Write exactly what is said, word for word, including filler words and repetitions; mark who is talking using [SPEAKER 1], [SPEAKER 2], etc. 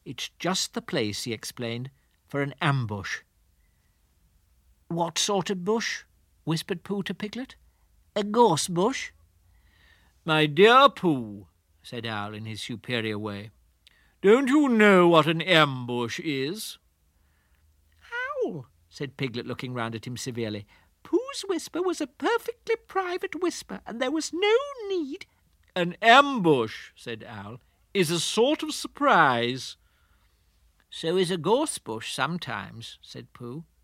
[SPEAKER 1] It's just the place, he explained, for an ambush. What sort of bush? Whispered Pooh to Piglet. A gorse bush? My dear Pooh, said Owl in his superior way, don't you know what an ambush is? Owl, said Piglet, looking round at him severely, Pooh's whisper was a perfectly private whisper, and there was no need— An ambush, said Owl, is a sort of surprise. So is a gorse bush sometimes, said Pooh.